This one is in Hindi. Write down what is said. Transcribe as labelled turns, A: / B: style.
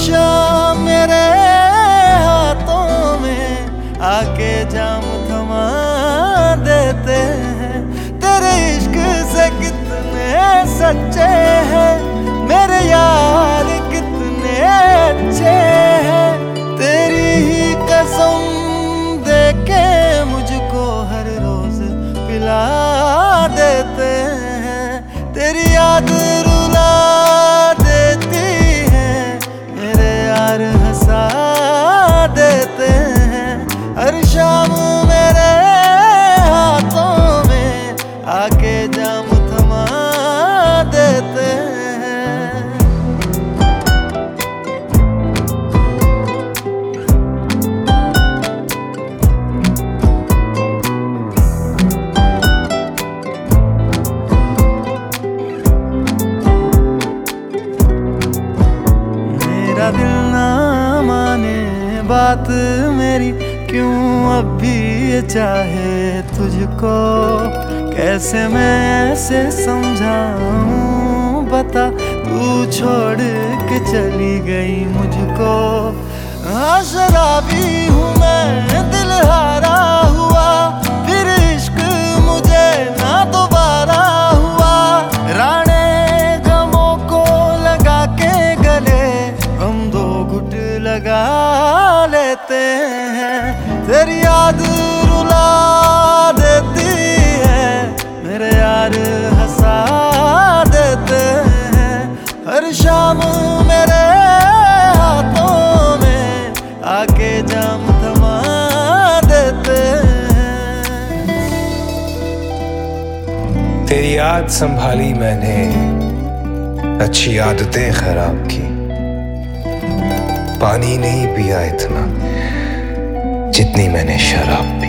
A: शाम मेरे हाथों में आके जाम थमा देते हैं। तेरे इश्क से कितने सच्चे हैं मेरे यार, कितने अच्छे हैं। तेरी ही कसम देके मुझको हर रोज पिला देते हैं। तेरी याद रुला देती है मेरे यार, हंसा देते हैं। हर शाम मेरे हाथों में आके जाम थमा देते हैं। मेरा दिल ना माने बात मेरी, क्यों अब भी ये चाहे तुझको। कैसे मैं ऐसे समझाऊं बता, तू छोड़ के चली गई मुझको। हाँ शराबी हूँ मैं, दिल हारा हुआ, फिर इश्क मुझे ना दोबारा हुआ। राणे गमों को लगा के गले हम दो घुट लगा लेते हैं। तेरी याद रुला देती है मेरे यार, हंसा देते हैं। हर शाम मेरे हाथों में आके जाम थमा देते हैं।
B: तेरी याद संभाली मैंने, अच्छी आदतें खराब की। पानी नहीं पिया इतना जितनी मैंने शराब